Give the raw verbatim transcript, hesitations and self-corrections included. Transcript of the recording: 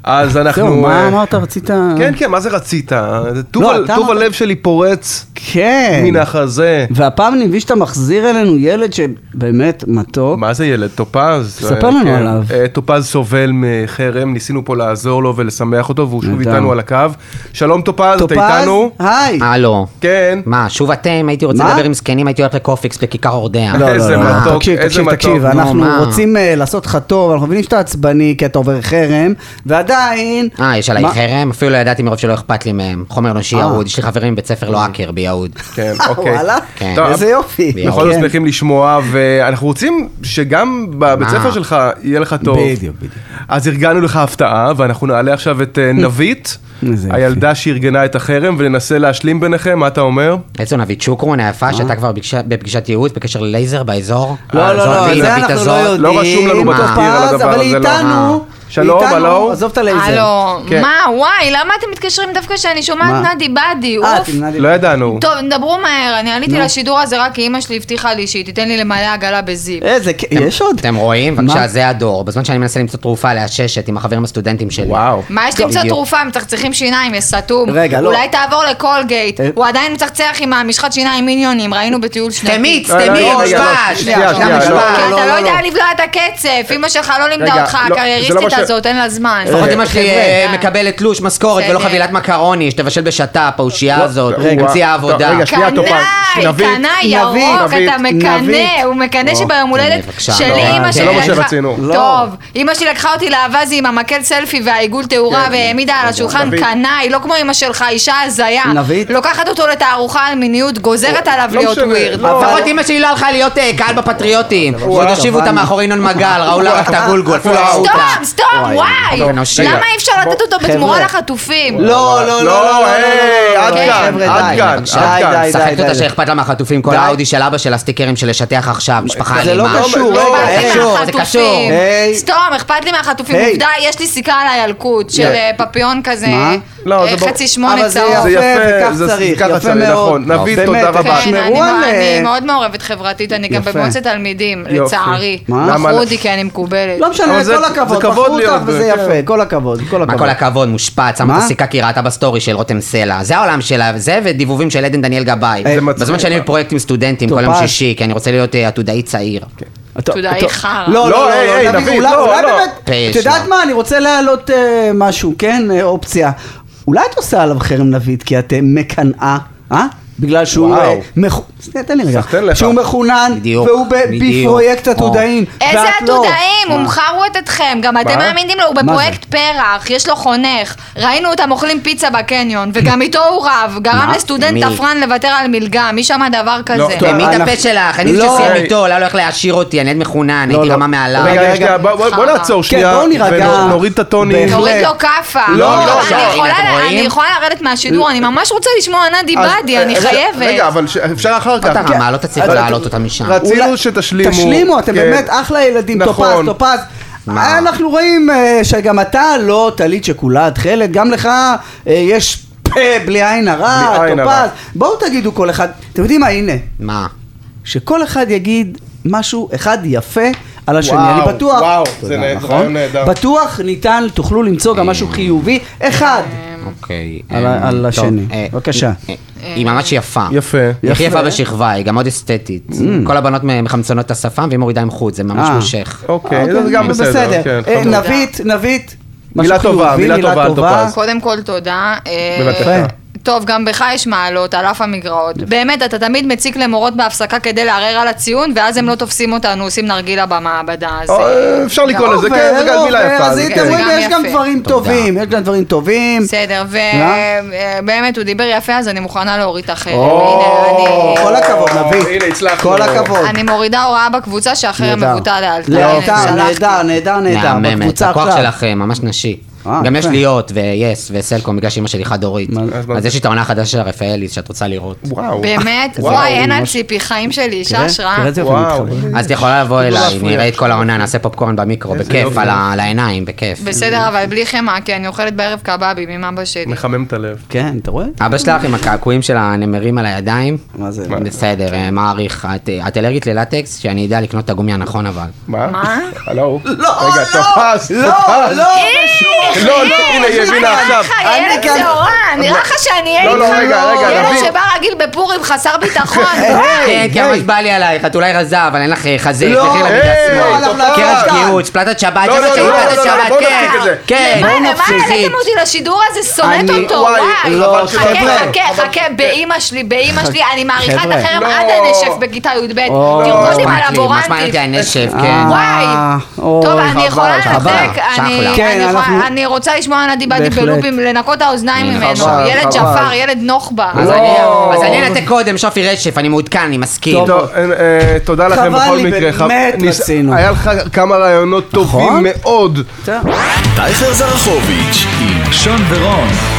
אז אנחנו... זהו, מה אמרת, רצית? כן, כן, מה זה רצית? טוב הלב שלי פורץ מן החזה. והפעם אני מבין שאתה מחזיר אלינו ילד שבאמת מתוק. מה זה ילד? טופז. ספר לנו עליו. טופז סובל מחרם, ניסינו פה לעזור לו ולשמח אותו, והוא שוב איתנו על הקו. שלום טופז, אתה איתנו? היי. הלו. כן. מה, שוב אתם? הייתי רוצה לדבר עם סקנים, הייתי הולך לקופיקס בכיכר אורדיה. איזה מתוק, תקשיב, איזה תקשיב, מתוק. תקשיב, אנחנו רוצים לעשות לך טוב, אנחנו מבינים שאתה עצבני כי אתה עובר חרם, ועדיין... אה, יש עליי חרם? אפילו לא ידעתי מרוב שלא אכפת לי מהם. חומר אנושי יהוד, יש לי חברים בבית ספר לא האקר ביהוד. כן, אוקיי. וואלה? איזה יופי. אנחנו לא שמחים לשמוע, ואנחנו רוצים שגם בבית ספר שלך יהיה לך טוב. בדיוק, בדיוק. אז ארגנו לך הפתעה, ואנחנו נעלה עכשיו את נבית, הילדה שארגנה את החרם, וננסה להשלים ביניכם, מה אתה אומר? איזו נבית שוקרון היפה, שאתה כבר בפגישת ייעוץ בקשר ללייזר באזור. לא, לא, לא, זה אנחנו לא יודעים. לא רשום לנו בתחקיר על הדבר הזה. אבל איתנו, שלום, הלו. עזוב את הלייזר. הלו, מה, וואי, למה אתם מתקשרים דווקא שאני שומעת נדי בדי? אוף. לא ידענו. טוב, דברו מהר, אני עליתי לשידור הזה רק כי אמא שלי הבטיחה לי שהיא תיתן לי למלא עגלה בזיפ. איזה, יש עוד? אתם רואים? בבקשה, זה הדור. בזמן שאני מנסה למצוא תרופה להששת עם החברים הסטודנטים שלי. וואו. מה יש למצוא תרופה? מצחצחים שיניים, יש סתום. רגע, לא. אולי תעבור לקולגייט. הוא עדיין מצחצח עם המשחת שיניים מיניונים, ראינו בטיול שנתי. תמיץ, תמיץ, שנייה, שנייה, אתה לא יודע לבלוע את הקצף. אמא שלך לא לימדה אותך, הקרייריסטית הזאת, אין לה זמן. לפחות אמא שלי מקבלת תלוש, משכורת ולא חבילת מקרוני, שתבשל בשטה, הפאושייה הזאת, הוציאה עבודה. קנאי, קנאי, ירוק, אתה מקנה, הוא מקנה שביום הולדת שלי אמא שלי לקחה... טוב, אמא שלי לקחה אותי לאבזי עם המקל סלפי והעיגול תאורה והעמידה על השולחן קנאי, לא כמו אמא שלך, אישה הזיה, לוקחת אותו לתערוכה על מיניות, גוזרת עליו להיות ווירד. לפחות אמא שלי לא הלכה להיות קהל בפטריוטים, עוד הושיבו אותה מאחורי ינון מגל, ראו לה רק את הגולגול, אפילו ראו אותה. סתום, סתום, וואי! למה אי אפשר לתת אותו בתמורה לחטופים? לא, לא, לא, היי, עד כאן, עד כאן, עד כאן. שחקת אותה שאכפת לה מהחטופים, כל האודי של אבא של הסטיקרים של לשטח עכשיו, משפחה זה לא קשור, זה קשור. סתום, אכפת לי מהחטופים, עובדה, יש לי סיכה על הילקוט של פפיון כזה, חצי שמונה צהוב. זה יפה, זה ככה צריך, נכון. נבית, תודה רבה. אני מאוד מעורבת חברתית, אני גם במועצת תלמידים, לצערי. בחרו אותי כי אני מקובלת. לא משנה, כל הכבוד, בחרו אותך וזה יפה, כל הכבוד, כל הכבוד. מה כל הכבוד, מושפעת, שמה את הסיכה כי ראתה בסטורי של רותם סלע. זה העולם שלה, זה ודיבובים של עדן דניאל גבאי. בזמן שאני בפרויקטים סטודנטים כל יום שישי, כי אני רוצה להיות עתודאי צעיר. עתודאי חרא. לא, לא, לא, נביא, אולי באמת, את יודעת מה, אני רוצה להעלות משהו, כן, אופציה. אולי את עושה עליו חרם נבית, כי את מקנאה, אה? בגלל שהוא תן לי רגע, שהוא מחונן והוא בפרויקט עתודאים. איזה עתודאים? הוא מחרות אתכם, גם אתם מאמינים לו, הוא בפרויקט פרח, יש לו חונך, ראינו אותם אוכלים פיצה בקניון, וגם איתו הוא רב, גרם לסטודנט תפרן לוותר על מלגה, מי שמע דבר כזה? תמי את הפה שלך, אני שסיים איתו, לא הולך להשאיר אותי, אני עד מחונן, הייתי רמה מעליו. רגע, רגע, בוא נעצור שנייה, ונוריד את הטונים. נוריד לו קפה. אני יכולה לרדת מהשידור, אני ממש רוצה לשמוע נדי בדי, אני חייבת. רגע, אבל אפשר אחר כך. אותה רמה, לא תצליח להעלות אותה משם. רצינו שתשלימו. תשלימו, אתם באמת אחלה ילדים, טופז, טופז. אנחנו רואים שגם אתה לא תלית שכולה תכלת, גם לך יש פה בלי עין הרע, טופז. בואו תגידו כל אחד, אתם יודעים מה, הנה. מה? שכל אחד יגיד משהו אחד יפה על השני, אני בטוח. וואו, זה נהדר. בטוח ניתן, תוכלו למצוא גם משהו חיובי, אחד. אוקיי. על השני, בבקשה. היא ממש יפה. יפה. היא הכי יפה בשכבה, היא גם מאוד אסתטית. כל הבנות מחמצונות את השפם והיא מורידה עם חוץ, זה ממש מושך. אוקיי, זה גם בסדר. נבית, נבית. מילה טובה, מילה טובה על טופז. קודם כל תודה. בבקשה. טוב, גם בך יש מעלות, על אף המגרעות. באמת, אתה תמיד מציק למורות בהפסקה כדי לערער על הציון, ואז הם לא תופסים אותנו, עושים נרגילה במעבדה. אפשר לקרוא לזה, כן, זה גם מילה יפה. אז יש גם דברים טובים, יש גם דברים טובים. בסדר, ובאמת הוא דיבר יפה, אז אני מוכנה להוריד את החרם. כל הכבוד, נביא. הנה, הצלחנו. כל הכבוד. אני מורידה הוראה בקבוצה שהחרם מבוטל לאלתר. נהדר, נהדר, נהדר. מהממת, הכוח שלכם, ממש נשי. גם יש להיות ויס וסלקום בגלל שאמא שלי חד הורית. אז יש לי את העונה החדשה של רפאלי שאת רוצה לראות. באמת? וואי, אין על ציפי, חיים שלי, אישה השראה. אז את יכולה לבוא אליי, נראה את כל העונה, נעשה פופקורן במיקרו, בכיף, על העיניים, בכיף. בסדר, אבל בלי חמאה, כי אני אוכלת בערב קבאבים עם אבא שלי. מחמם את הלב. כן, אתה רואה? אבא שלך עם הקעקועים של הנמרים על הידיים. מה זה? בסדר, מעריך. את אלרגית ללטקס? שאני יודע לקנות את הגומי הנכון אבל. מה? הלו? לא, רגע, טופז, לא, לא, לא, לא, הנה, היא הבינה עכשיו. ילד שעורה, נראה לך שאני אהיה איתך. ילד שבא רגיל בפורים חסר ביטחון. כן, כי ממש בא לי עלייך, את אולי רזה, אבל אין לך חזה, לא, תלכי למידה שמאל. קרש גיהוץ, פלטת שבת, זה מה שהיא פלטת שבת, כן, כן. למה העליתם אותי לשידור הזה, שונאת אותו, וואי. חכה, חכה, חכה, באמא שלי, באמא שלי, אני מעריכה את החרם עד הנשף בכיתה י"ב. תרקוד עם הלבורנטית. משמע לי הנשף, כן. וואי. טוב, אני יכולה לנתק, אני רוצה לשמוע נדי באדי בלופים, לנקות האוזניים ממנו. ילד ג'פר, ילד נוח'בה. אז אני אנתק קודם, שופי רשף, אני מעודכן, אני מסכים. תודה לכם בכל מקרה. באמת רצינו. היה לך כמה רעיונות טובים מאוד. טייכר זרחוביץ' עם שון ורון.